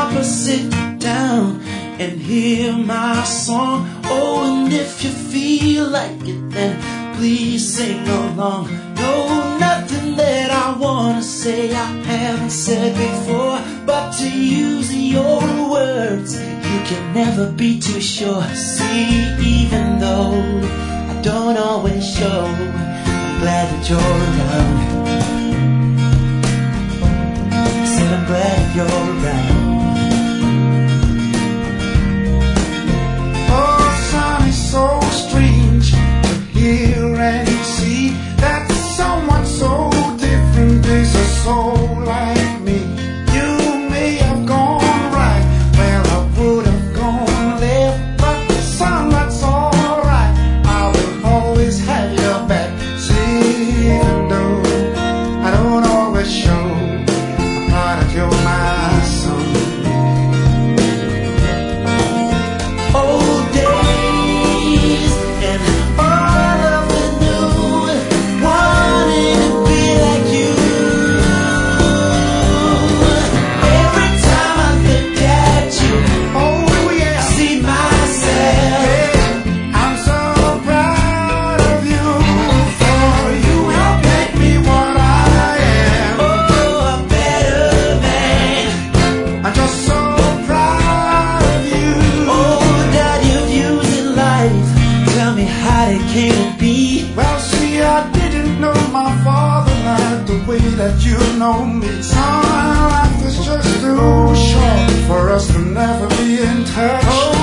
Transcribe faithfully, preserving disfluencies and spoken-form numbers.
Papa, sit down and hear my song. Oh, and if you feel like it, then please sing along. No, nothing that I wanna say I haven't said before, but to use your words, you can never be too sure. See, even though I don't always show, I'm glad that you're around. I said I'm glad that you're around. Oh, son, it's so strange to hear and see that someone so different is a soul like me. You may have gone right where I would have gone left, but son, that's alright. I will always have your back. See, even though I don't always show, I'm proud that you're my son. Old days and all of the new, wanting to be like you. Every time I look at you, Oh yeah, I see myself. I'm so proud of you, for you help make me what I am. Oh, a better man. I'm just so proud of you. Oh, that you've used in life. Tell me how it came to be. Well, see, I didn't know my father like the way that you know me. Son, life is just too short for us to never be in touch. Oh,